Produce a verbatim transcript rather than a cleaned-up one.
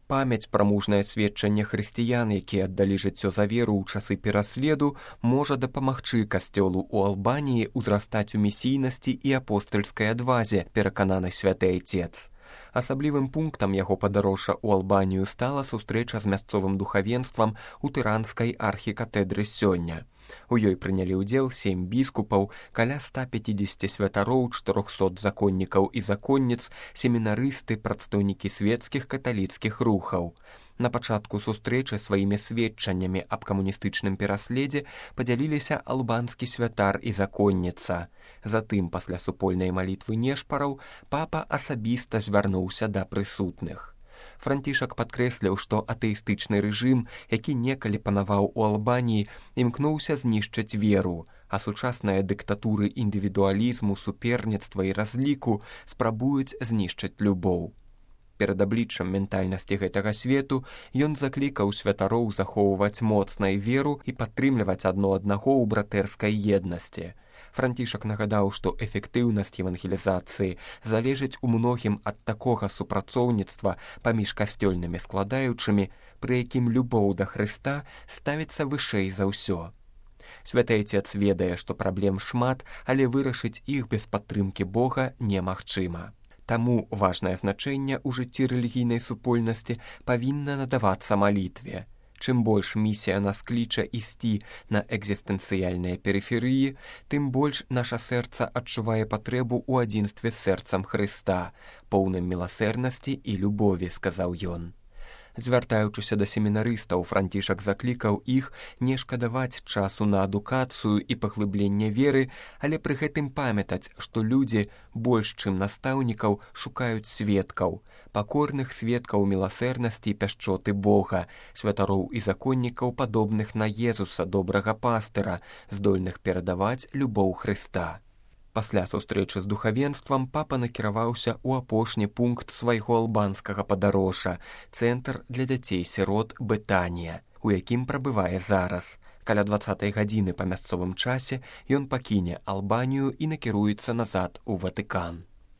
Памяць пра мужнае сведчанне хрысціян, якія аддалі жыццё за веру ў часы пераследу, можа дапамагчы касцёлу ў Албаніі ўзрастаць у місійнасці і апостальскай адвазе, перакананы святы айцец. Асаблівым пунктам яго падарожжа ў Албанію стала сустрэча з мясцовым духавенствам у тыранскай архікатэдры сёння. У ёй прынялі ўдзел сем біскупаў, каля ста пяцідзесяці святароў, чатырохсот законнікаў і законніц, семінарысты, прадстаўнікі свецкіх каталіцкіх рухаў. На пачатку сустрэчы сваімі сведчаннямі аб камуністычным пераследзе падзяліліся албанскі святар і законніца. Затым, пасля супольнай малітвы нешпараў, папа асабіста звярнуўся да прысутных. Францішак падкрэсліў, што атэістычны рэжым, які некалі панаваў у Албаніі, імкнуўся знішчыць веру, а сучасныя дыктатуры індывідуалізму, суперніцтва і разліку спрабуюць знішчыць любоў. Перад абліччам ментальнасці гэтага свету ён заклікаў святароў захоўваць моцнай веру і падтрымліваць адно аднаго ў братэрскай еднасці. Францішак нагадаў, што эфектыўнасць евангелізацыі залежыць у многім ад такога супрацоўніцтва паміж касцёльнымі складаючымі, пры якім любоў да Хрыста ставіцца вышэй за ўсё. Святы айцец ведае, што праблем шмат, але вырашыць іх без падтрымкі Бога немагчыма. Таму важнае значэнне ў жыцці рэлігійнай супольнасці павінна надавацца малітве. Чым больш місія нас кліча ісці на экзістэнцыяльныя перыферыі, тым больш наша сэрца адчувае патрэбу ў адзінстве з сэрцам Хрыста, поўным міласэрнасці і любові, сказаў ён. Звяртаючыся да семінарыстаў, Францішак заклікаў іх не шкадаваць часу на адукацыю і паглыбленне веры, але пры гэтым памятаць, што людзі больш, чым настаўнікаў, шукаюць сведкаў, пакорных сведкаў міласэрнасці і пяшчоты Бога, святароў і законнікаў, падобных на Езуса, добрага пастыра, здольных перадаваць любоў Хрыста. Пасля сустрэчы з духавенствам папа накіраваўся ў апошні пункт свайго албанскага падарожжа – цэнтр для дзяцей-сірот Бетанія, у якім прабывае зараз. Каля дваццатай гадзіны па мясцовым часе ён пакіне Албанію і накіруецца назад у Ватыкан.